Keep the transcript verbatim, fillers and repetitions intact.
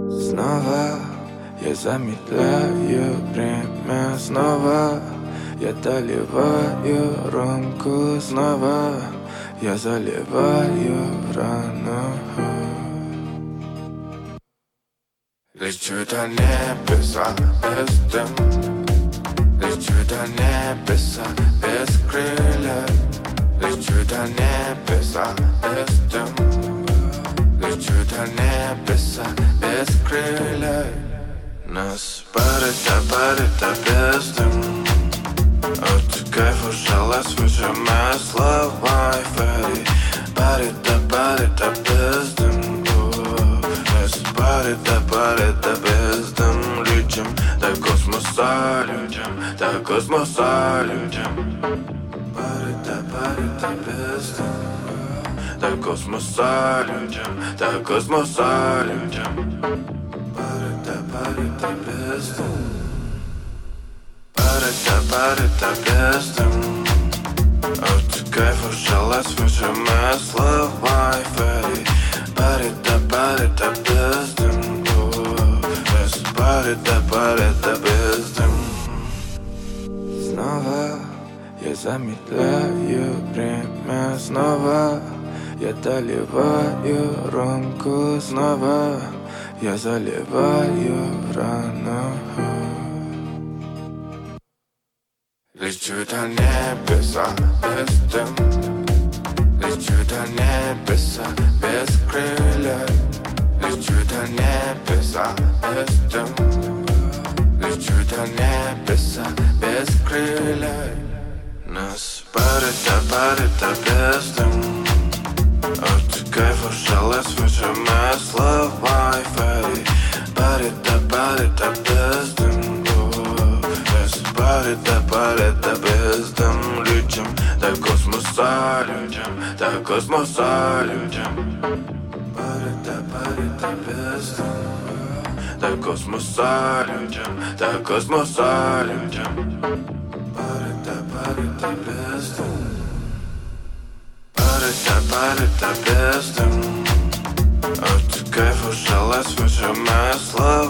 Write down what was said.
Снова я замедляю время. Снова я доливаю рюмку. Снова я заливаю рану. Лечу до небеса без дым. Лечу до небеса без крыльев. Лечу до небеса без дым. Лечу до небеса без крыльев. Нас парит, парит без дым. От кайфа жалость выше мои слова и фэри. Парит, парит без дым. Нас парит, парит без дым. Людям до космоса, людям до космоса, людям. Парит, парит без дым. До космоса людям, до космоса людям. Парита, парита без дым. Парита, парита без дым. От кайфа жалость выше мои слова и фэри. Парита, парита без дым. Парита, парита без дым. Снова я замедляю время. Снова я доливаю рюмку. Снова я заливаю рану. Лечу до небеса без дым. Лечу до небеса без крыльев. Лечу до небеса без дым. Лечу до небеса без крыльев. Нас парит, парит без дым. От кайфа жалость выше мои слова и фэри. Парита, парита без дым. Парита, парита без дым. Людям до космоса, людям до космоса, людям. Парита, парита без дым. До космоса, людям до космоса, людям. Парита, парита без дым. Парита, парита без дым. От кайфа жалость выше мои слова.